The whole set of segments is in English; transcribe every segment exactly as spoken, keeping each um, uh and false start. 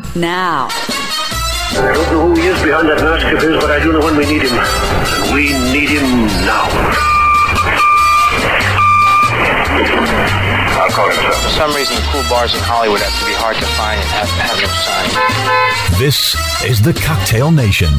now. I don't know who he is behind that mask of his, but I do know when we need him. We need him now. I'll call him, sir. For some reason, the cool bars in Hollywood have to be hard to find and have, have no sign. This is the Cocktail Nation.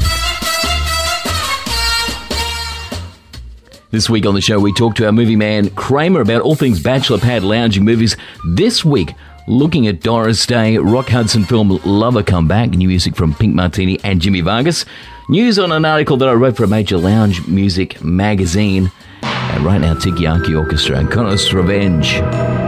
This week on the show, we talk to our movie man Kramer about all things bachelor pad lounging movies. This week, looking at Doris Day, Rock Hudson film Lover Come Back, new music from Pink Martini and Jimmy Vargas. News on an article that I wrote for a major lounge music magazine. And right now, Tiki Aki Orchestra and Connor's Revenge.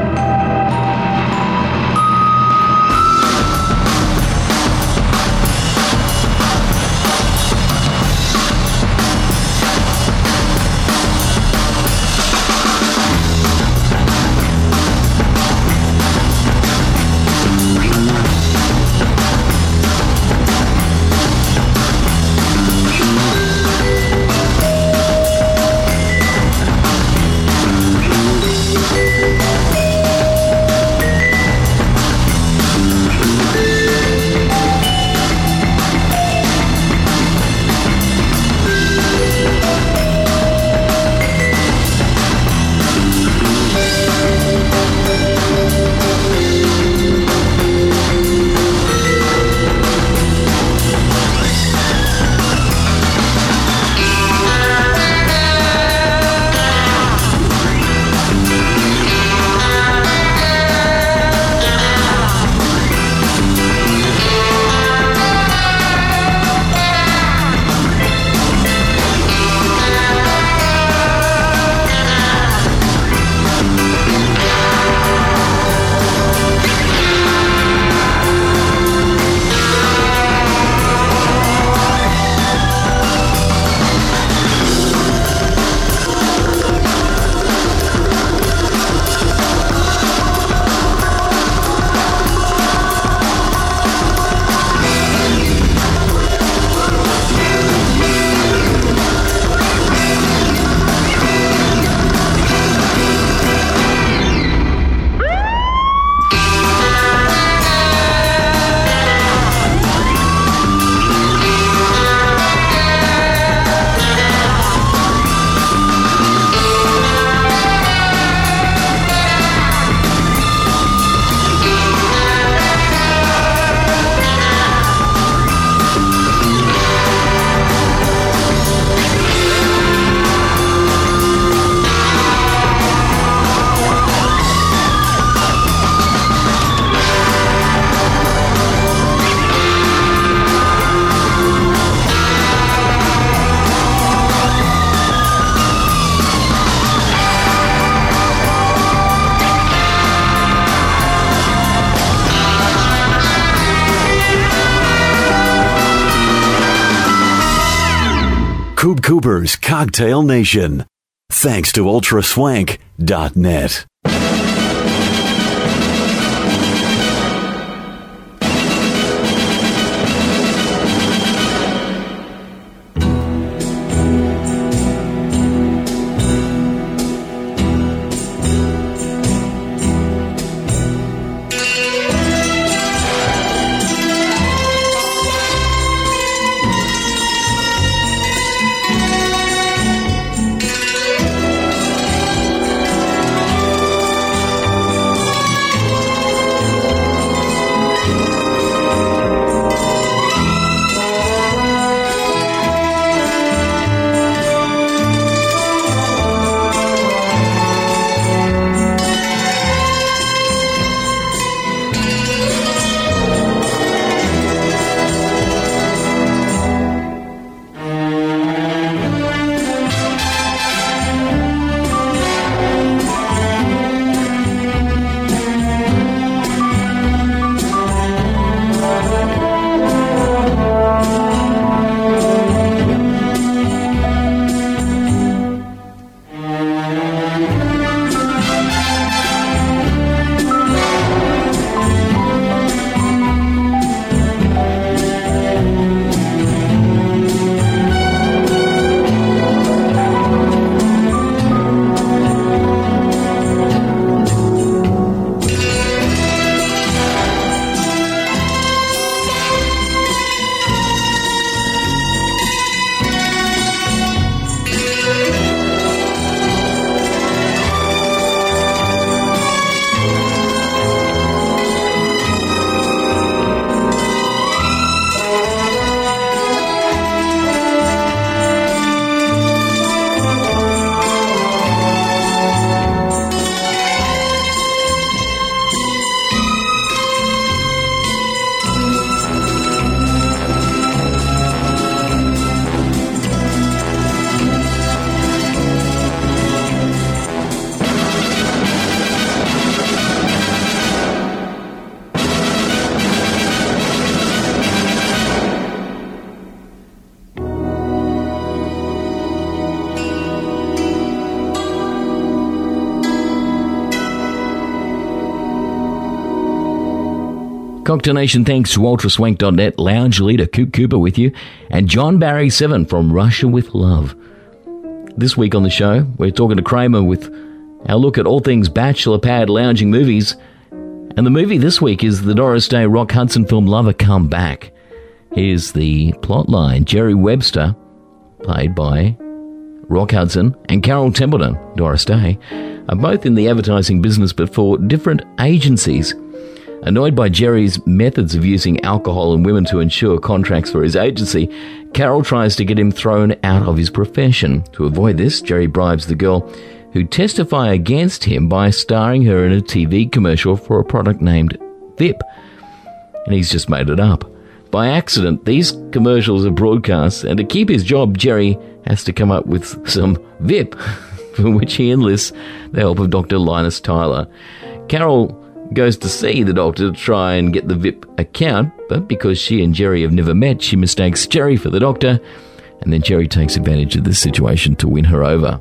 Coop Cooper's Cocktail Nation. Thanks to ultra swank dot net. Cocktail Nation, thanks to ultra swank dot net, lounge leader Coop Cooper with you, and John Barry seven from Russia with Love. This week on the show, we're talking to Kramer with our look at all things bachelor pad lounging movies. And the movie this week is the Doris Day Rock Hudson film Lover Come Back. Here's the plot line. Jerry Webster, played by Rock Hudson, and Carol Templeton, Doris Day, are both in the advertising business but for different agencies. Annoyed by Jerry's methods of using alcohol and women to ensure contracts for his agency, Carol tries to get him thrown out of his profession. To avoid this, Jerry bribes the girl who testify against him by starring her in a T V commercial for a product named Vip. And he's just made it up. By accident, these commercials are broadcast, and to keep his job, Jerry has to come up with some Vip, for which he enlists the help of Doctor Linus Tyler. Carol goes to see the doctor to try and get the Vip account, but because she and Jerry have never met, she mistakes Jerry for the doctor, and then Jerry takes advantage of this situation to win her over.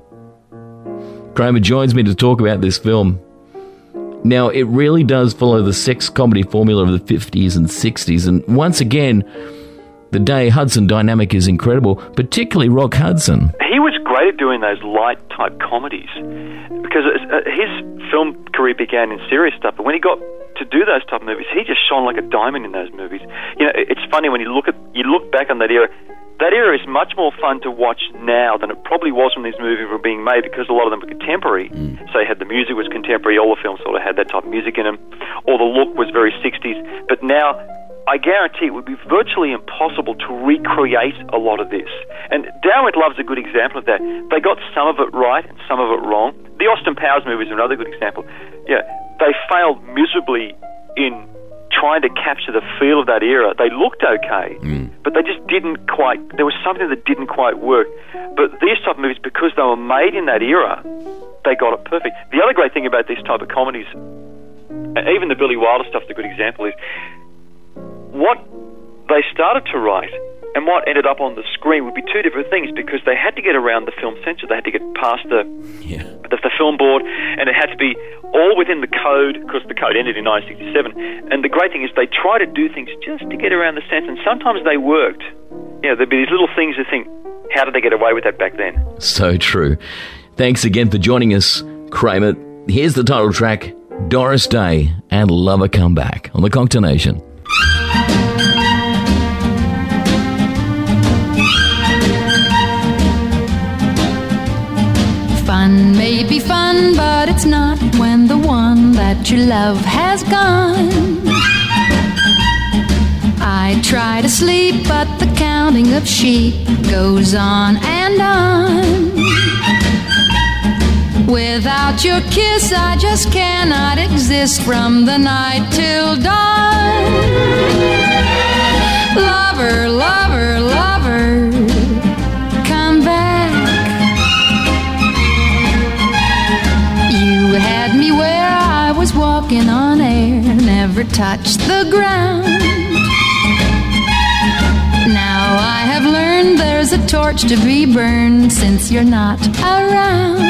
Kramer joins me to talk about this film. Now, it really does follow the sex comedy formula of the fifties and sixties, and once again, the Day Hudson dynamic is incredible, particularly Rock Hudson. He was great at doing those light-type comedies, because his film career began in serious stuff, but when he got to do those type of movies, he just shone like a diamond in those movies. You know, it's funny when you look at you look back on that era. That era is much more fun to watch now than it probably was when these movies were being made, because a lot of them were contemporary. Mm. So you had the music was contemporary, all the films sort of had that type of music in them, or the look was very sixties. But now, I guarantee it would be virtually impossible to recreate a lot of this. And Down with Love's a good example of that. They got some of it right and some of it wrong. The Austin Powers movies are another good example. Yeah, they failed miserably in trying to capture the feel of that era. They looked okay, mm. but they just didn't quite, there was something that didn't quite work. But these type of movies, because they were made in that era, they got it perfect. The other great thing about these type of comedies, even the Billy Wilder stuff's a good example, is what they started to write and what ended up on the screen would be two different things, because they had to get around the film censor. They had to get past the, yeah. the the film board, and it had to be all within the code, because the code ended in nineteen sixty-seven. And the great thing is they try to do things just to get around the censor, and sometimes they worked. You know, there'd be these little things you think, how did they get away with that back then? So true. Thanks again for joining us, Kramer. Here's the title track, Doris Day and Lover Come Back on the Cocktail Nation. Fun may be fun, but it's not when the one that you love has gone. I try to sleep, but the counting of sheep goes on and on. Without your kiss, I just cannot exist from the night till dawn. Lover, lover, lover, come back. You had me where I was walking on air, never touched the ground. Now I have learned there's a torch to be burned since you're not around.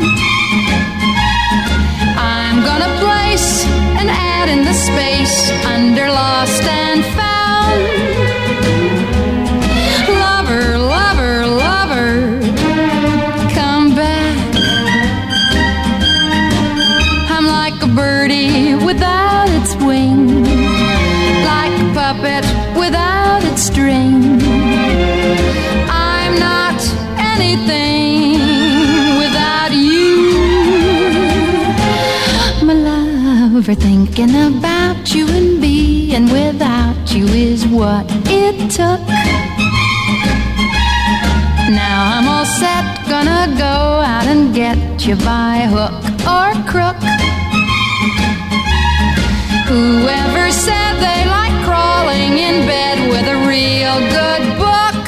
I'm gonna place an ad in the space under lost and found. Lover, lover, lover, come back. I'm like a birdie without its wing, like a puppet without its string. I'm not anything without you. My lover, thinking about you and being without you is what it took. Now I'm all set, gonna go out and get you by hook or crook. Whoever said they like crawling in bed with a real good book?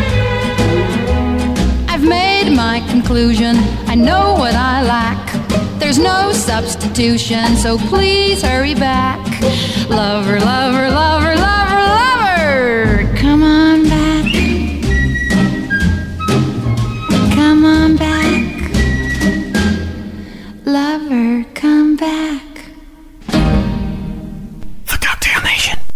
I've made my conclusion, I know what I lack. There's no substitution, so please hurry back. Lover, lover, lover, lover, lover, come on back. Come on back. Lover, come back. The Cocktail Nation.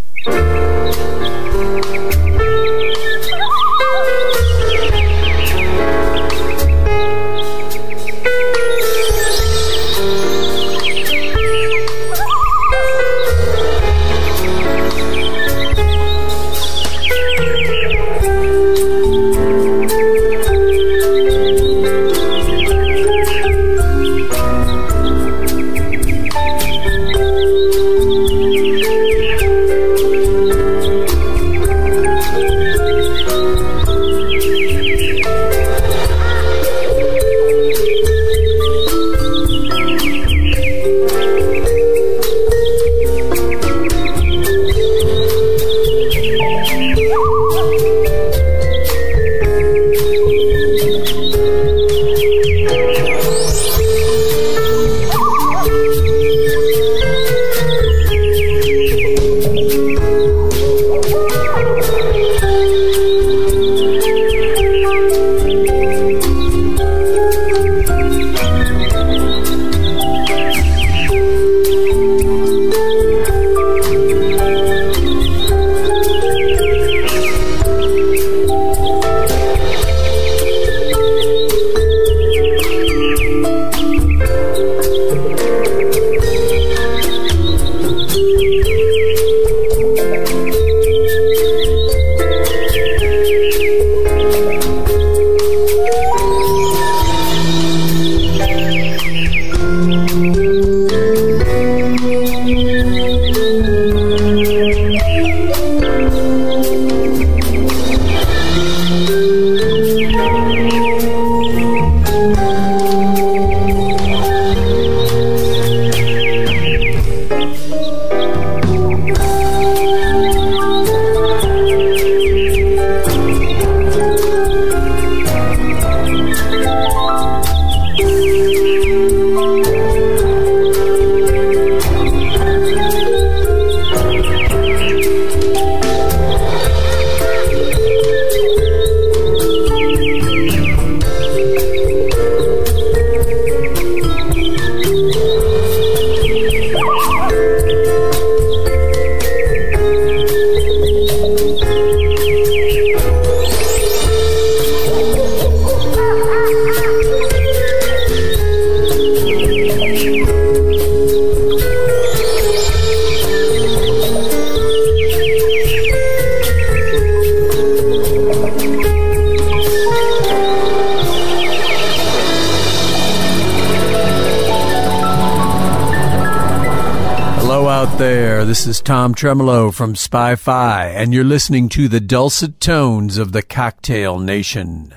there. This is Tom Tremolo from Spy Fi, and you're listening to the dulcet tones of the Cocktail Nation.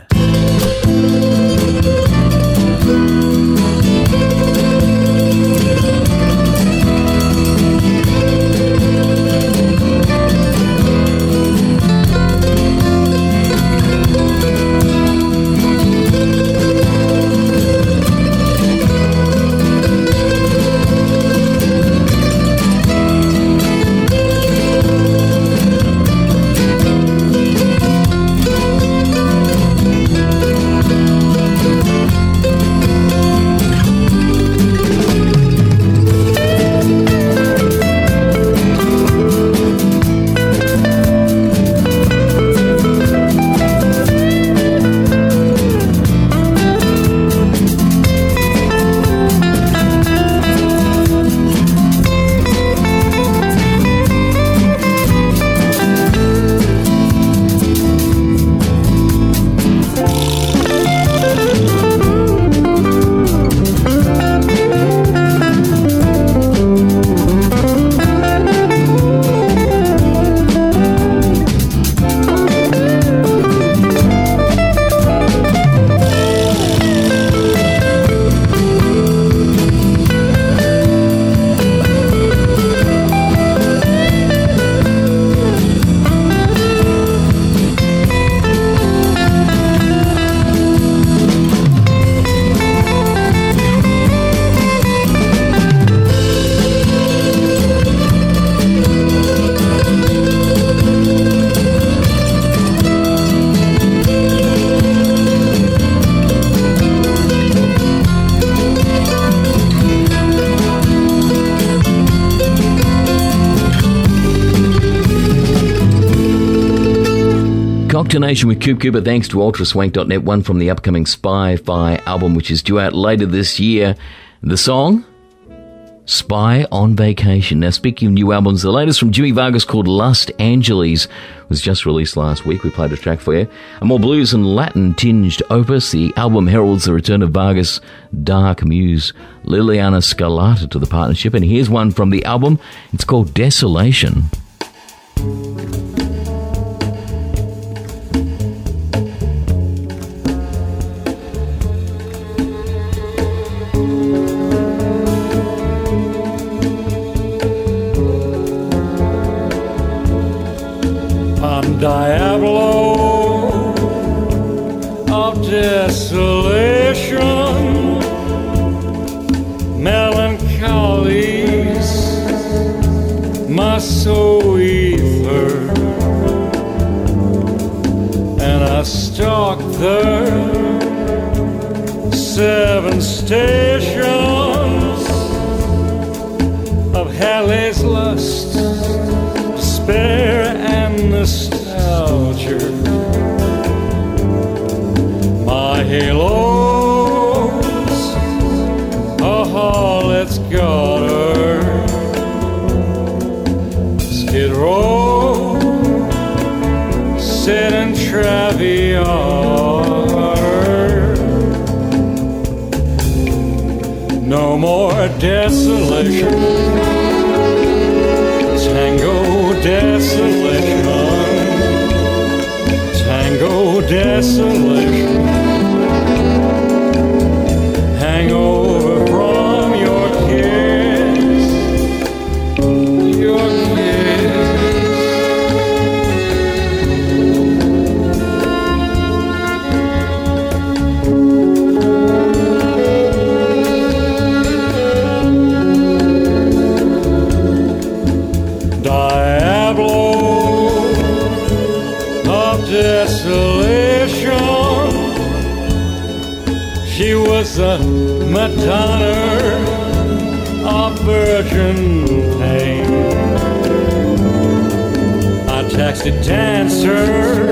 Cocktail Nation with Coop Cooper, thanks to ultra swank dot net, one from the upcoming Spy Fi album, which is due out later this year. The song, Spy on Vacation. Now, speaking of new albums, the latest from Jimmy Vargas called Lust Angeles was just released last week. We played a track for you. A more blues and Latin-tinged opus, the album heralds the return of Vargas' dark muse, Liliana Scarlata, to the partnership. And here's one from the album. It's called Desolation. Diablo of desolation, melancholy's my soul ether, and I stalk the seven stations of Halley's lust, despair, and nostalgia. My halos, a harlot's garter, Skid Row, sit in Traviata. No more desolation, tango desolation, tango desolation, hangover from your kiss, your desolation. She was a Madonna of virgin pain. I taxied dancer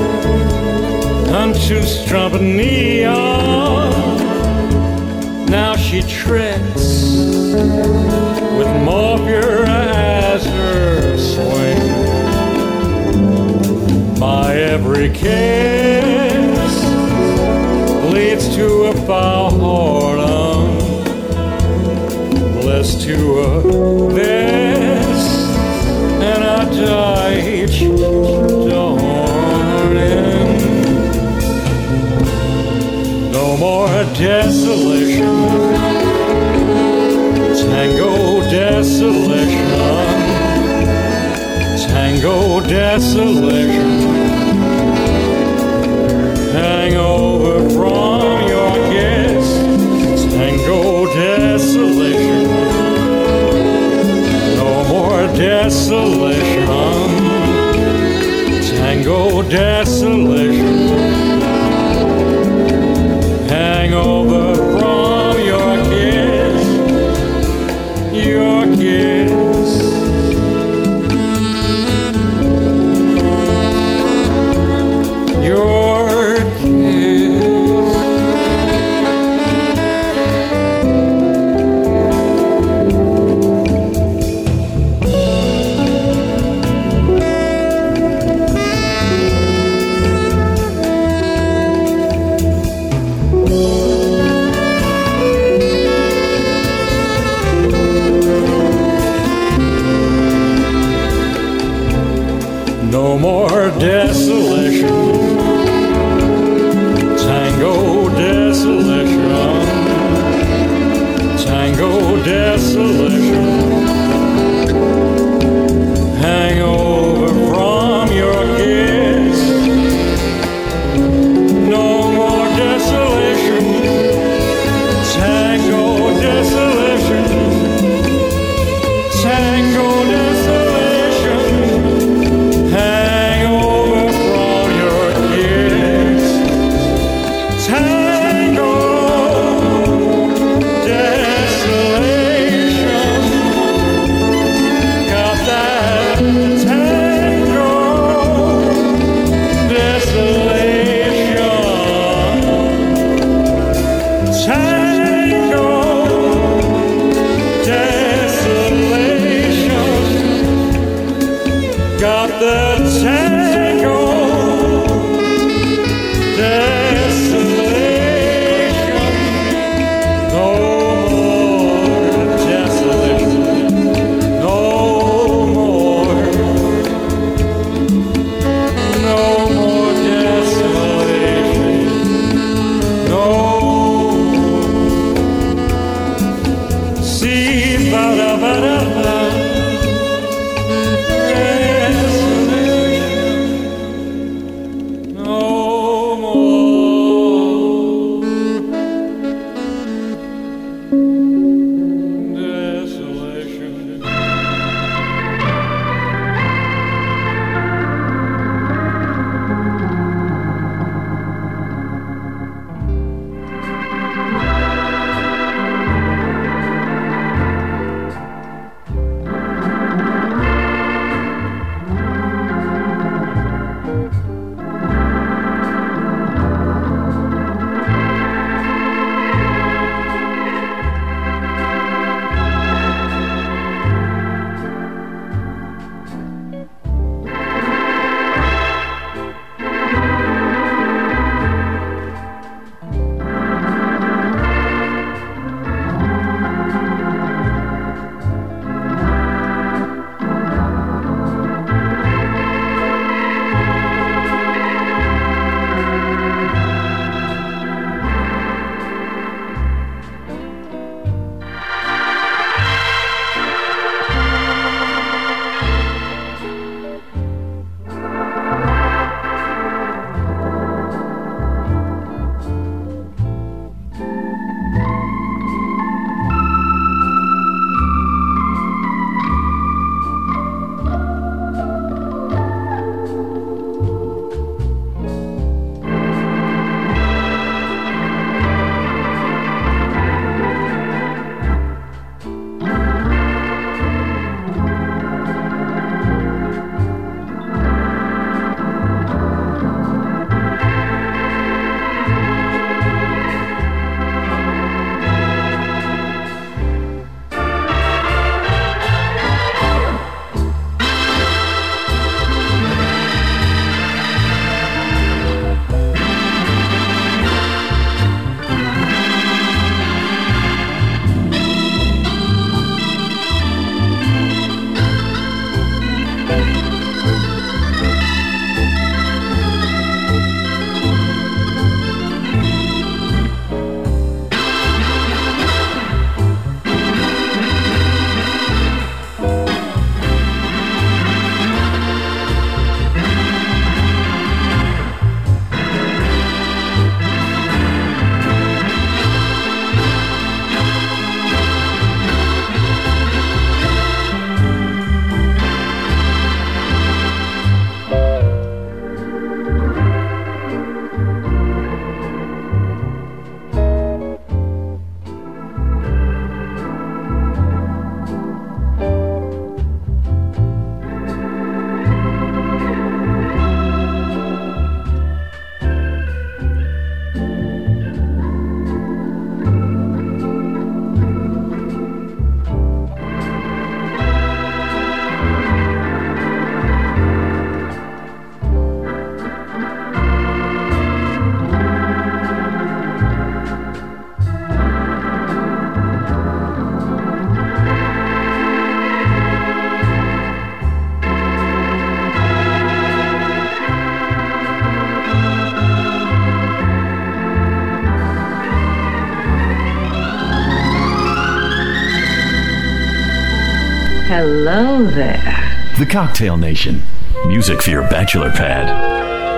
unto strumpet neon. Now she tricks with Morpheus as her swing. My every kiss leads to a foul whoredom, blessed to a bed paradise, darling. No more desolation, tango desolation, tango desolation. Hang over from your kiss, tango desolation. No more desolation, tango desolation. Hang over from your kiss, your kiss. No more desolation, tango desolation, tango desolation. Hang over from your kiss. No more desolation, tango desolation, tango desolation. Hang over from your kiss, tango desolation. Got that tango desolation, tango desolation. Got the tango desolation. No more desolation. No more. No more desolation. No more. See, ba-da-ba-da-ba. No more. Hello there. The Cocktail Nation. Music for your bachelor pad.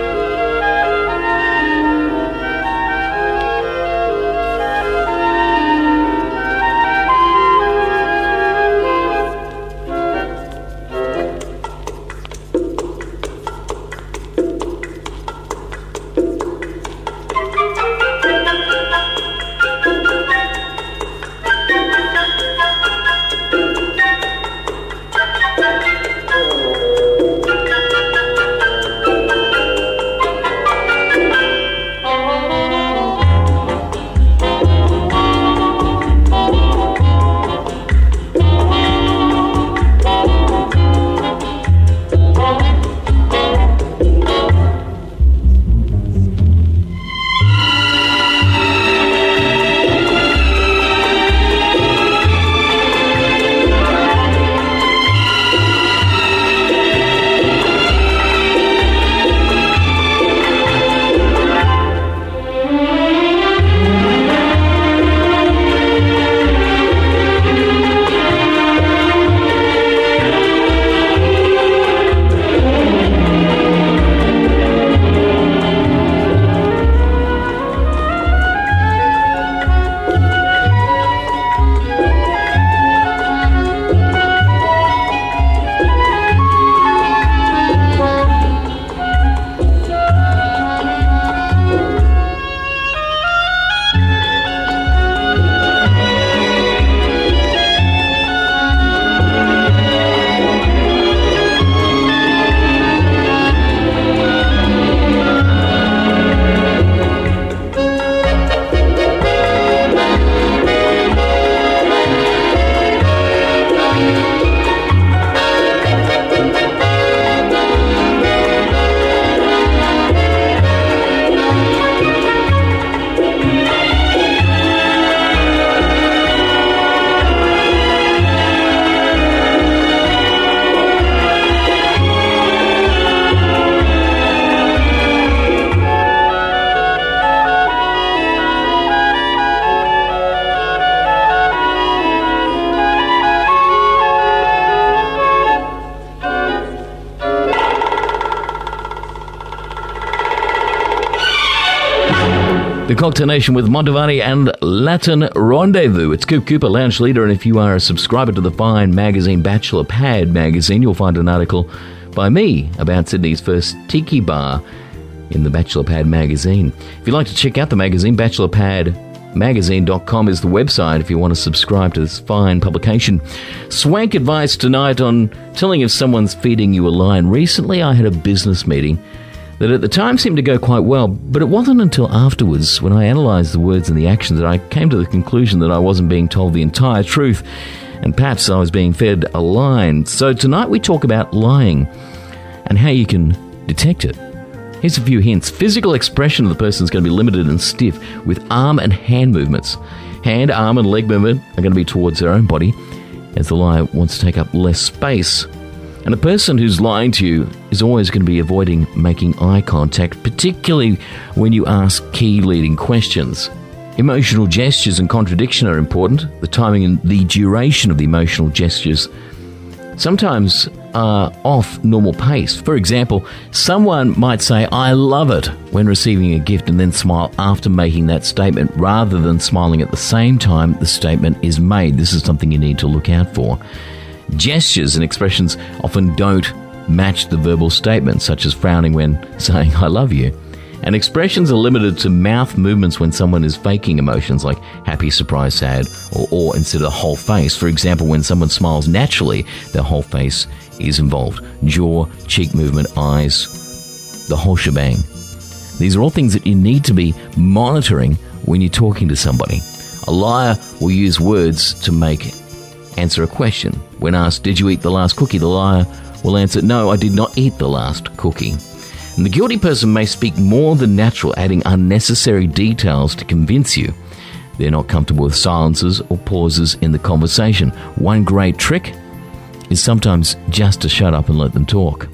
The Cocktail Nation with Montevani and Latin Rendezvous. It's Coop Cooper, lounge leader, and if you are a subscriber to the fine magazine Bachelor Pad magazine, you'll find an article by me about Sydney's first tiki bar in the Bachelor Pad magazine. If you'd like to check out the magazine, bachelor pad magazine dot com is the website if you want to subscribe to this fine publication. Swank advice tonight on telling if someone's feeding you a line. Recently, I had a business meeting that at the time seemed to go quite well, but it wasn't until afterwards, when I analysed the words and the actions, that I came to the conclusion that I wasn't being told the entire truth, and perhaps I was being fed a line. So tonight we talk about lying and how you can detect it. Here's a few hints. Physical expression of the person is going to be limited and stiff, with arm and hand movements. Hand, arm and leg movement are going to be towards their own body, as the liar wants to take up less space. And the person who's lying to you is always going to be avoiding making eye contact, particularly when you ask key leading questions. Emotional gestures and contradiction are important. The timing and the duration of the emotional gestures sometimes are off normal pace. For example, someone might say, "I love it," when receiving a gift, and then smile after making that statement, rather than smiling at the same time the statement is made. This is something you need to look out for. Gestures and expressions often don't match the verbal statement, such as frowning when saying "I love you." And expressions are limited to mouth movements when someone is faking emotions like happy, surprised, sad, or awe instead of the whole face. For example, when someone smiles naturally, their whole face is involved. Jaw, cheek movement, eyes, the whole shebang. These are all things that you need to be monitoring when you're talking to somebody. A liar will use words to make answer a question. When asked, "Did you eat the last cookie?" the liar will answer, "No, I did not eat the last cookie." And the guilty person may speak more than natural, adding unnecessary details to convince you they're not comfortable with silences or pauses in the conversation. One great trick is sometimes just to shut up and let them talk.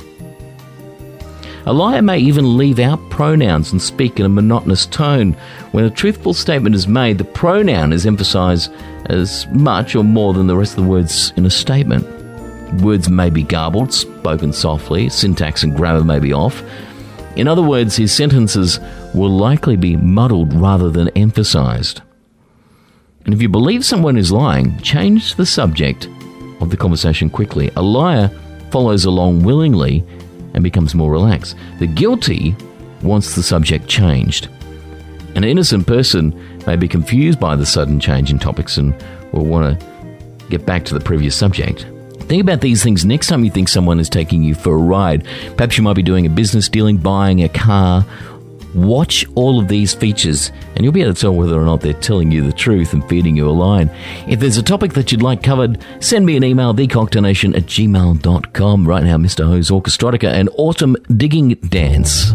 A liar may even leave out pronouns and speak in a monotonous tone. When a truthful statement is made, the pronoun is emphasized as much or more than the rest of the words in a statement. Words may be garbled, spoken softly, syntax and grammar may be off. In other words, his sentences will likely be muddled rather than emphasized. And if you believe someone is lying, change the subject of the conversation quickly. A liar follows along willingly and becomes more relaxed. The guilty wants the subject changed. An innocent person may be confused by the sudden change in topics and will want to get back to the previous subject. Think about these things next time you think someone is taking you for a ride. Perhaps you might be doing a business dealing, buying a car. Watch all of these features and you'll be able to tell whether or not they're telling you the truth and feeding you a line. If there's a topic that you'd like covered, send me an email, the cocktail nation at gmail dot com. Right now, Mister Ho's Orchestrotica and Autumn Digging Dance.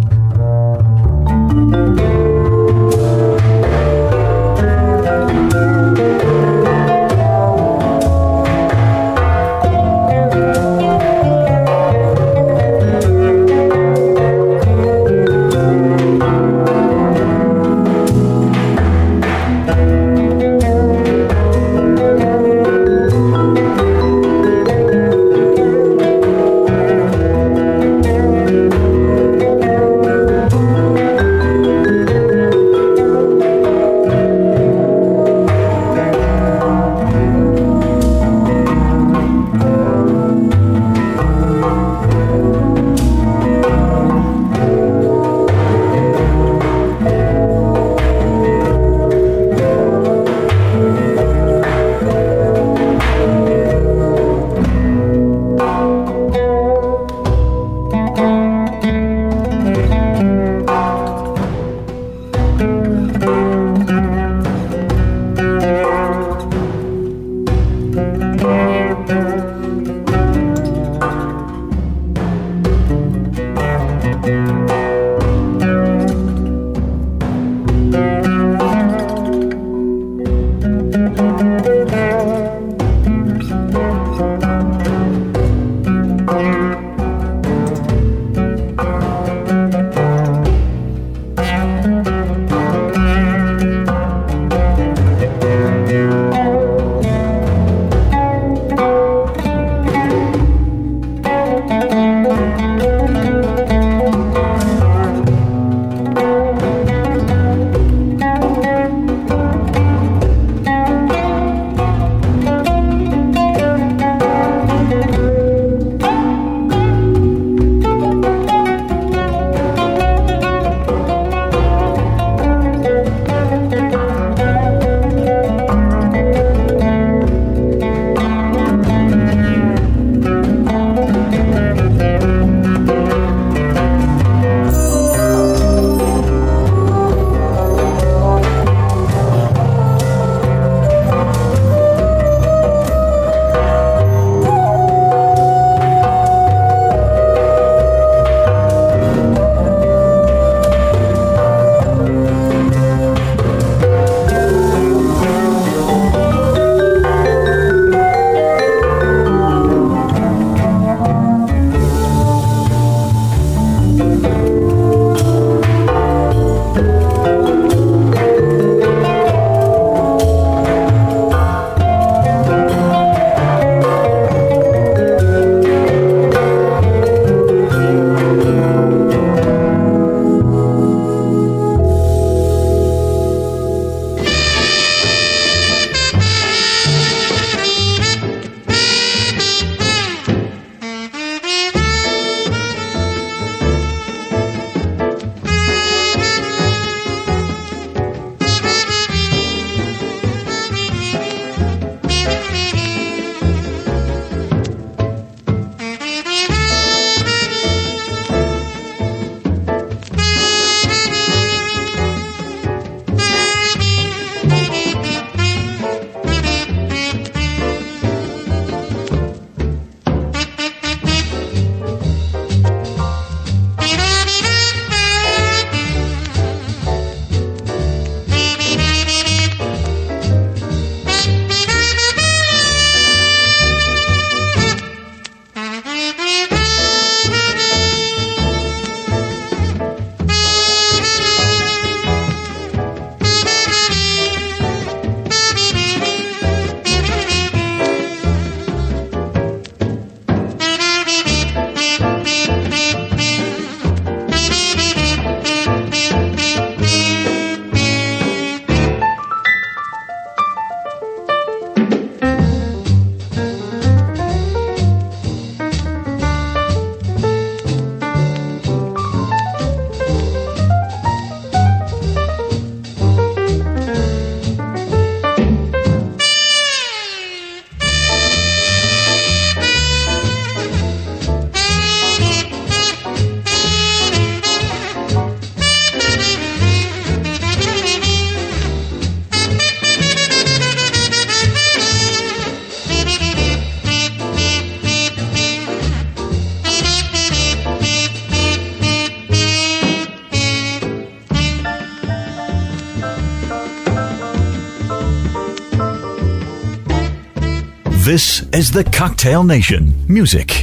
This is the Cocktail Nation. Music.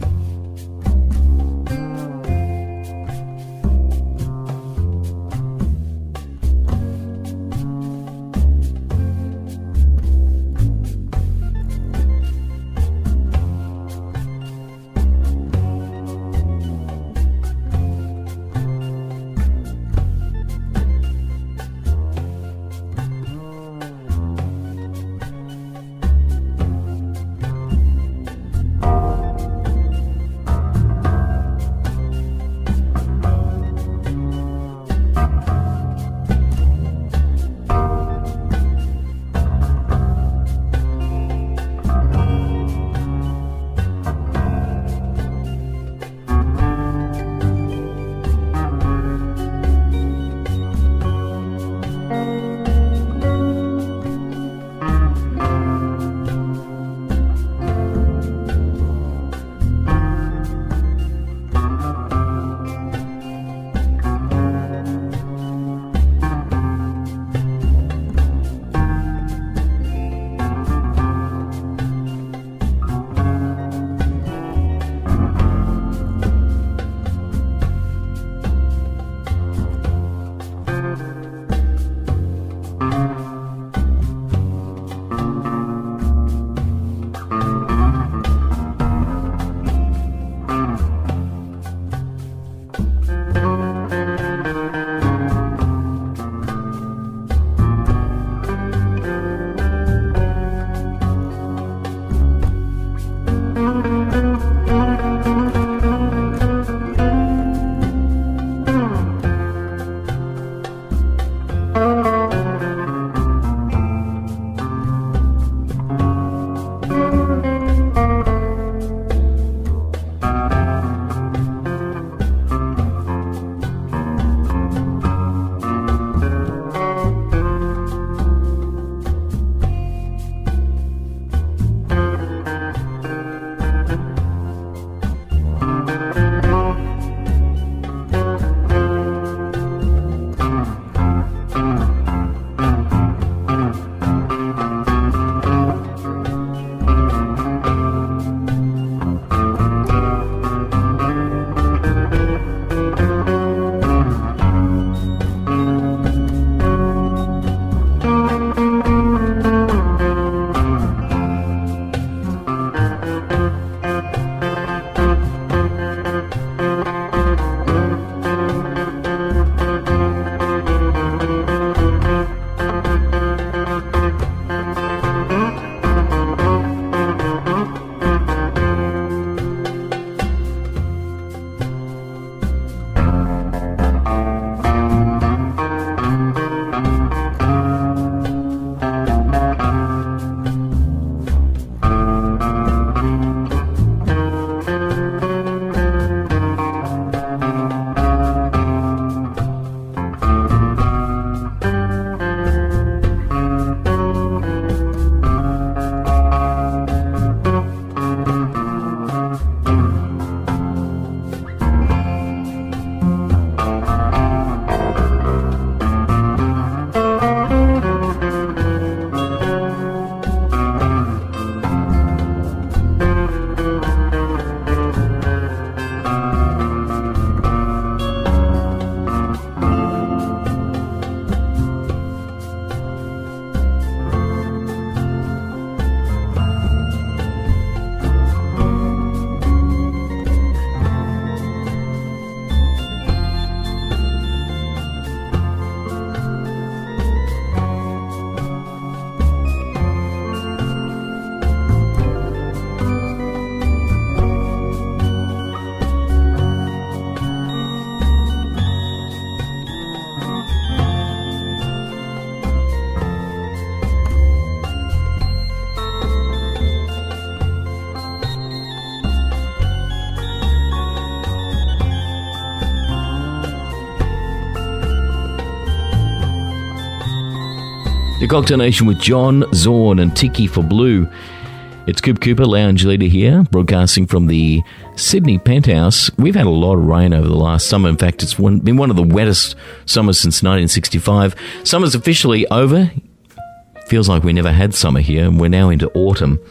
The Cocktail Nation with John Zorn and Tiki for Blue. It's Coop Cooper, lounge leader here, broadcasting from the Sydney penthouse. We've had a lot of rain over the last summer. In fact, it's one, been one of the wettest summers since nineteen sixty-five. Summer's officially over. Feels like we never had summer here, and we're now into autumn.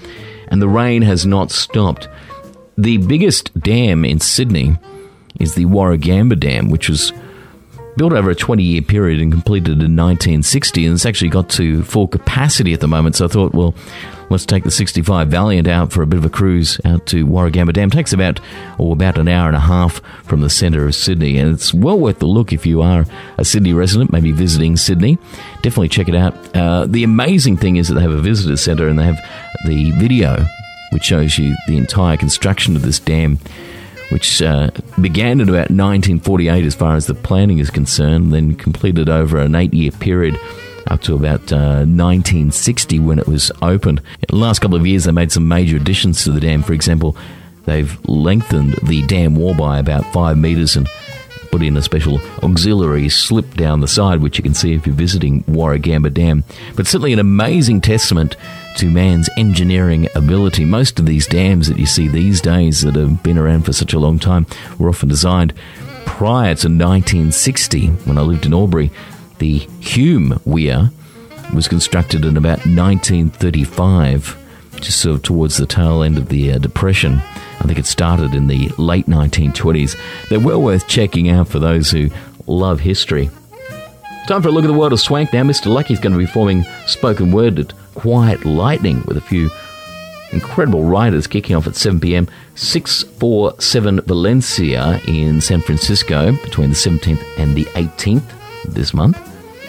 and the rain has not stopped. The biggest dam in Sydney is the Warragamba Dam, which was built over a twenty-year period and completed in nineteen sixty, and it's actually got to full capacity at the moment. So I thought, well, let's take the sixty-five Valiant out for a bit of a cruise out to Warragamba Dam. It takes about, or about an hour and a half from the centre of Sydney, and it's well worth the look if you are a Sydney resident, maybe visiting Sydney. Definitely check it out. Uh, the amazing thing is that they have a visitor centre, and they have the video which shows you the entire construction of this dam, which uh, began in about nineteen forty-eight as far as the planning is concerned, then completed over an eight-year period up to about uh, nineteen sixty when it was opened. In the last couple of years, they made some major additions to the dam. For example, they've lengthened the dam wall by about five metres and put in a special auxiliary slip down the side, which you can see if you're visiting Warragamba Dam. But certainly an amazing testament to man's engineering ability. Most of these dams that you see these days that have been around for such a long time were often designed prior to nineteen sixty. When I lived in Albury, the Hume Weir was constructed in about nineteen thirty-five, just sort of towards the tail end of the uh, Depression. I think it started in the late nineteen twenties. They're well worth checking out for those who love history. Time for a look at the world of swank now. Mister Lucky's going to be performing spoken word at Quiet Lightning with a few incredible writers kicking off at seven p.m. six forty-seven Valencia in San Francisco between the seventeenth and the eighteenth this month.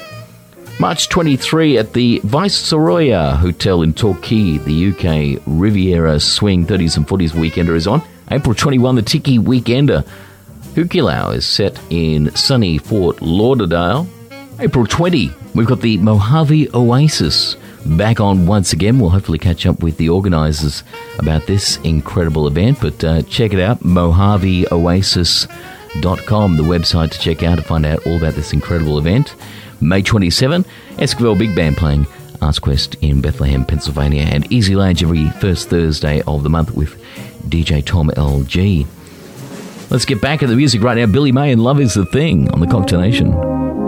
March twenty-third at the Viceroy Hotel in Torquay, the U K Riviera Swing thirties and forties Weekender is on. April twenty-first, the Tiki Weekender Hukilau is set in sunny Fort Lauderdale. April twentieth, we've got the Mojave Oasis back on once again. We'll hopefully catch up with the organisers about this incredible event, but uh, check it out, mojave oasis dot com, the website to check out to find out all about this incredible event. May twenty-seventh, Esquivel Big Band playing Arts Quest in Bethlehem, Pennsylvania, and Easy Lounge every first Thursday of the month with D J Tom L G. Let's get back to the music right now. Billy May and Love Is the Thing on the Cocktail Nation.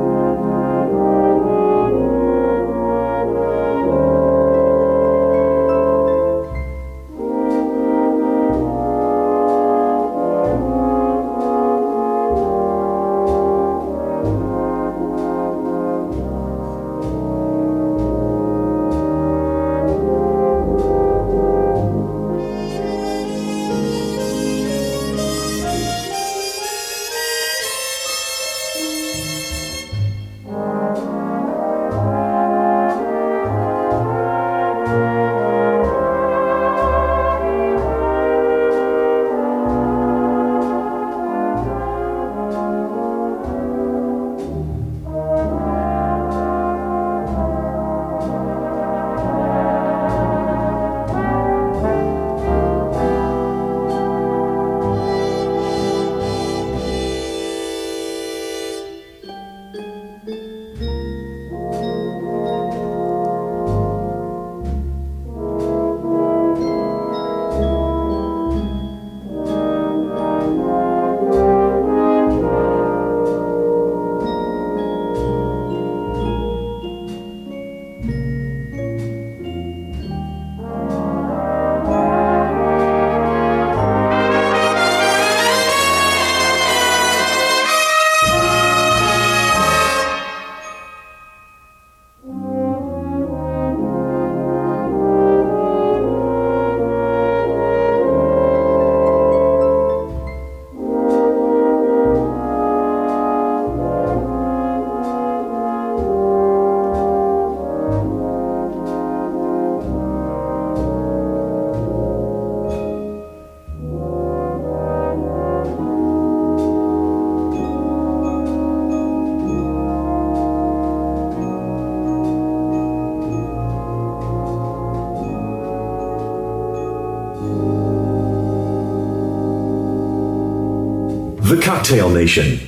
The Cocktail Nation.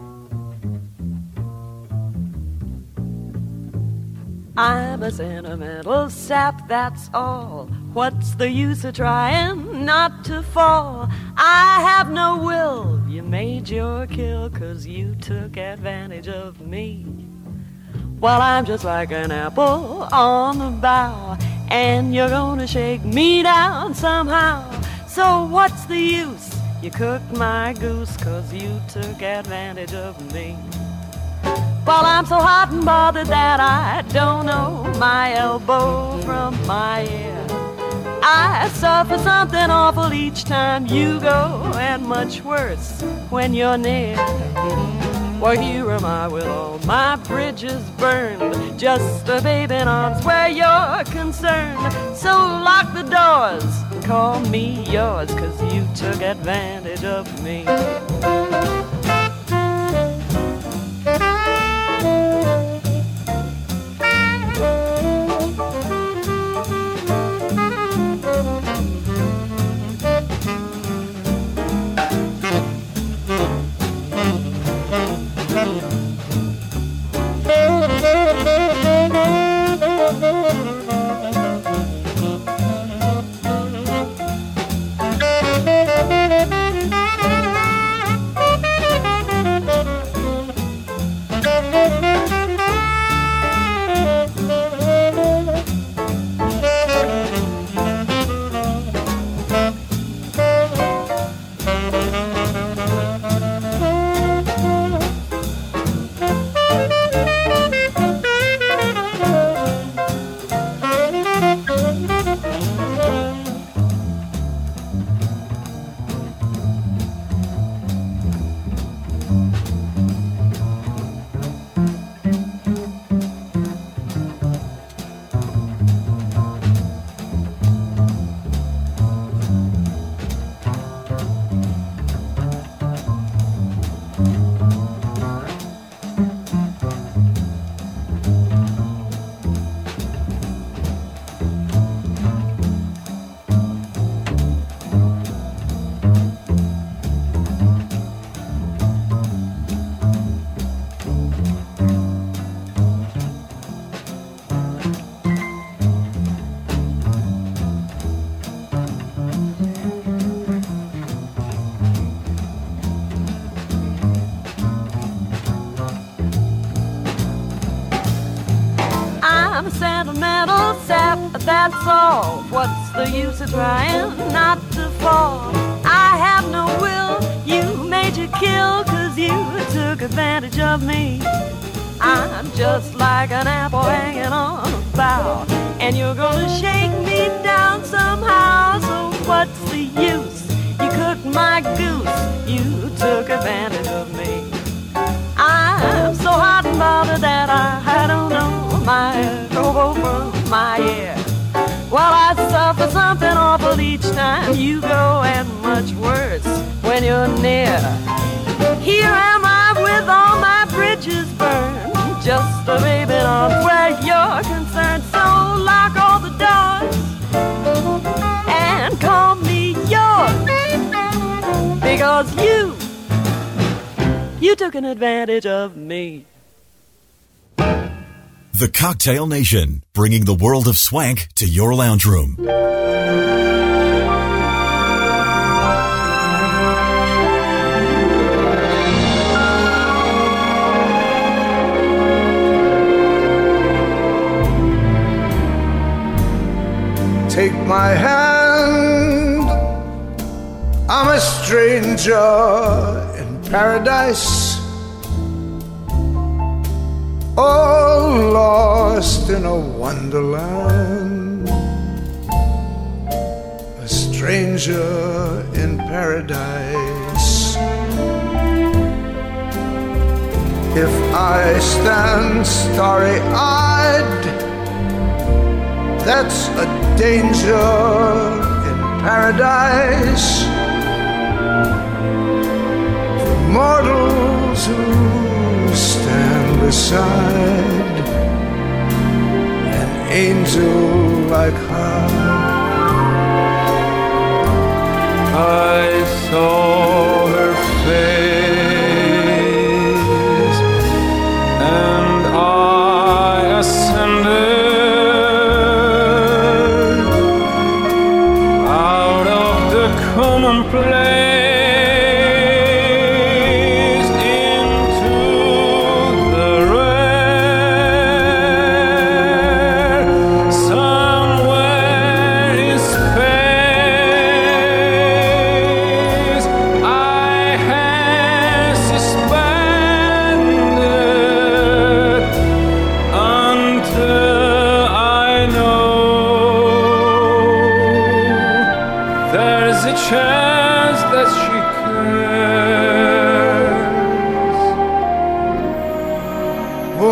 I'm a sentimental sap, that's all. What's the use of trying not to fall? I have no will, you made your kill, 'cause you took advantage of me. Well, I'm just like an apple on the bough, and you're gonna shake me down somehow. So what's the use? You cooked my goose 'cause you took advantage of me. Well, I'm so hot and bothered that I don't know my elbow from my ear. I suffer something awful each time you go, and much worse when you're near. Well, here am I with all my bridges burned, just a baby in arms where you're concerned. So lock the doors, call me yours, 'cause you took advantage of me. I'm a sentimental sap, but that's all. What's the use of trying not to fall? I have no will, you made you kill, 'cause you took advantage of me. I'm just like an apple hanging on a bough, and you're gonna shake me down somehow. So what's the use? You cooked my goose, you took advantage of me. I'm so hot and bothered that I, I don't know my elbow from my ear. Well, I suffer something awful each time you go, and much worse when you're near. Here am I with all my bridges burned, just a baby on where you're concerned. So lock all the doors and call me yours, because you, you took an advantage of me. The Cocktail Nation, bringing the world of swank to your lounge room. Take my hand, I'm a stranger in paradise, all lost in a wonderland, a stranger in paradise. If I stand starry-eyed, that's a danger in paradise. For mortals who stand beside an angel like her, I saw her face and I ascended out of the commonplace somewhere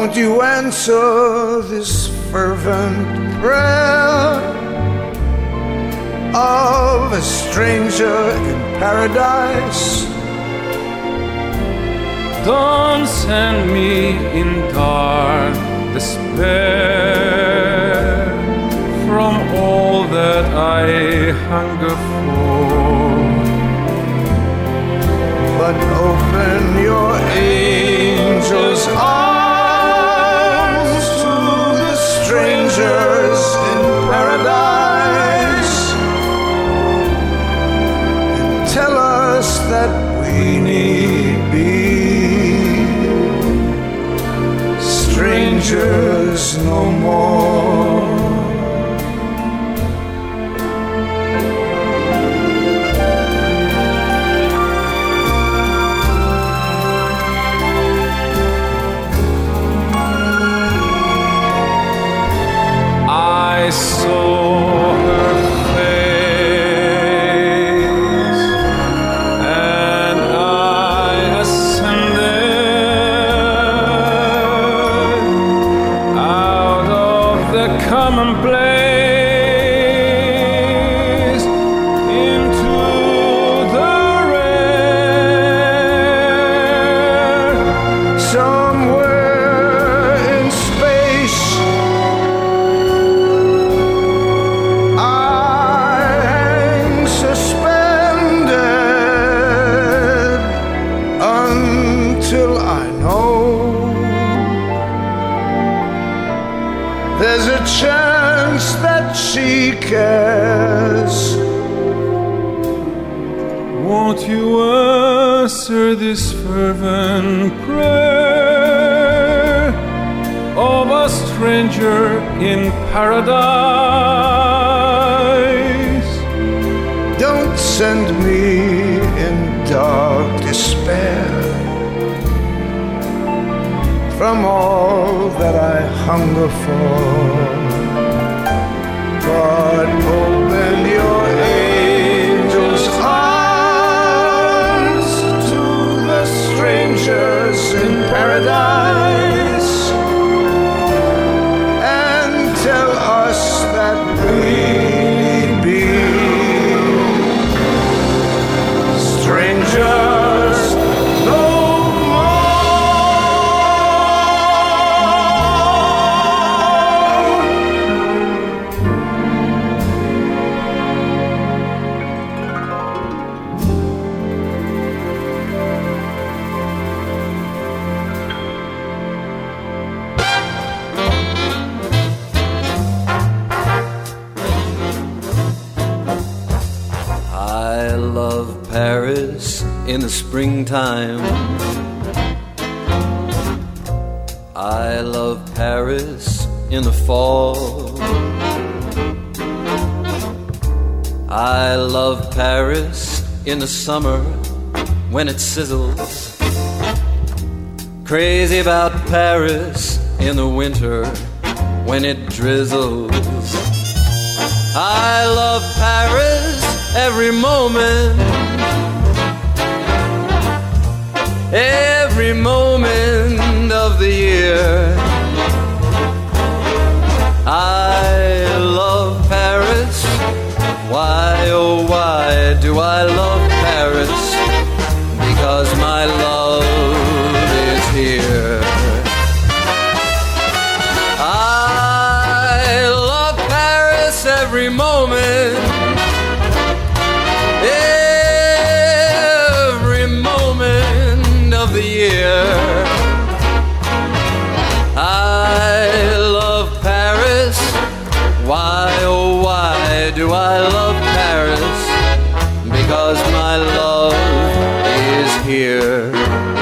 won't you answer this fervent prayer of a stranger in paradise? Don't send me in dark despair from all that I hunger for, but open your angels' arms to the strangers in paradise, and tell us that we need be strangers no more. I saw her face, and I ascended out of the commonplace into the rare. Somewhere in space there's a chance that she cares. Won't you answer this fervent prayer of a stranger in paradise? Don't send me in dark despair from all that I hunger for, but open your angels' arms to the strangers in paradise, and tell us that we need be strangers no Paris in the springtime. I love Paris in the fall. I love Paris in the summer when it sizzles. Crazy about Paris in the winter when it drizzles. I love Paris every moment, every moment of the year. I love Paris. Why, oh why do I love Paris? Because my love is here. I love Paris every moment, every moment of the year. I love Paris. Why, oh why do I love Paris? Because my love is here.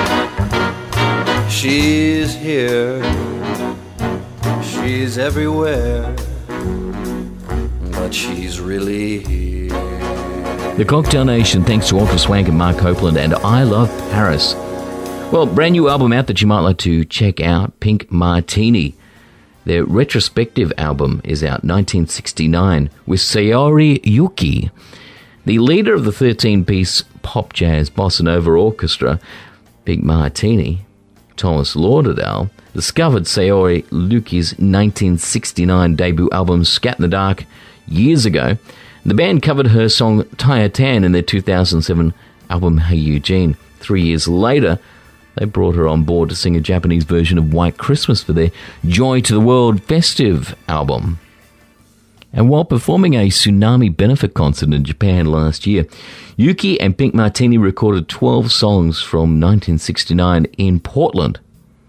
She's here. She's everywhere. But she's really here. The Cocktail Nation, thanks to Ultra Swank and Mark Copeland and I Love Paris. Well, brand new album out that you might like to check out, Pink Martini. Their retrospective album is out nineteen sixty-nine with Saori Yuki, the leader of the thirteen-piece pop jazz bossa nova orchestra. Pink Martini Thomas Lauderdale, discovered Saori Luki's nineteen sixty-nine debut album Scat in the Dark years ago. The band covered her song Taya Tan in their two thousand seven album Hey Eugene. Three years later, they brought her on board to sing a Japanese version of White Christmas for their Joy to the World festive album. And while performing a tsunami benefit concert in Japan last year, Yuki and Pink Martini recorded twelve songs from nineteen sixty-nine in Portland.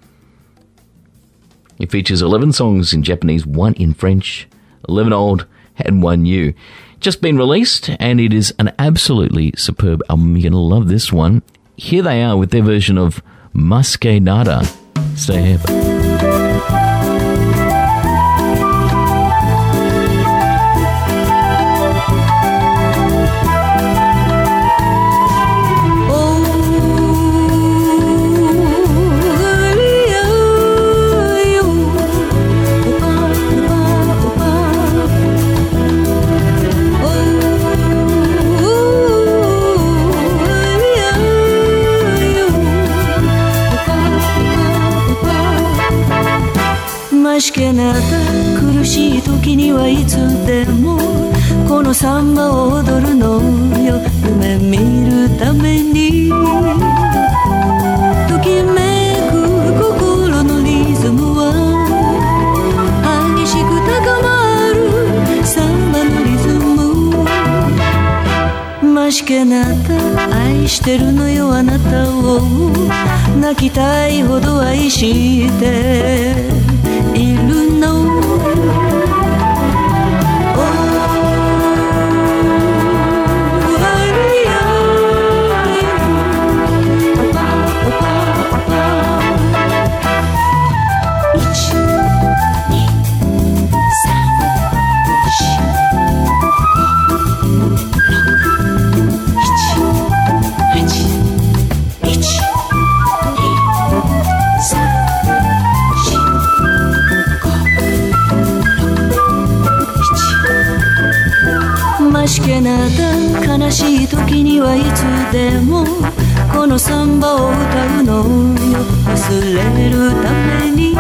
It features eleven songs in Japanese, one in French, eleven old and one new. Just been released, and it is an absolutely superb album. You're going to love this one. Here they are with their version of Mas que Nada. Stay happy. しけなった苦しい時にはいつでもこのサンバを踊るのよ夢見るためにときめく心のリズムは激しく高まるサンバのリズムましけなった愛してるのよあなたを泣きたいほど愛しているのしけなった悲しい時にはいつでもこのサンバを歌うのよ忘れるために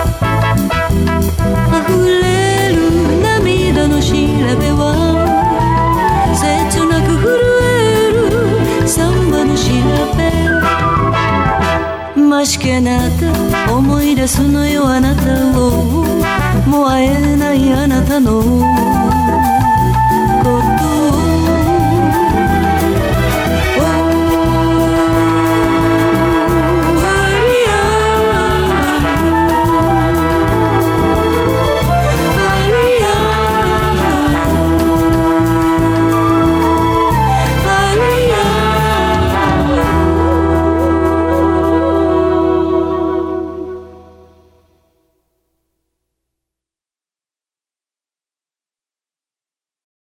溢れる涙の調べは切なく震えるサンバの調べましけなった思い出すのよあなたをもう会えないあなたの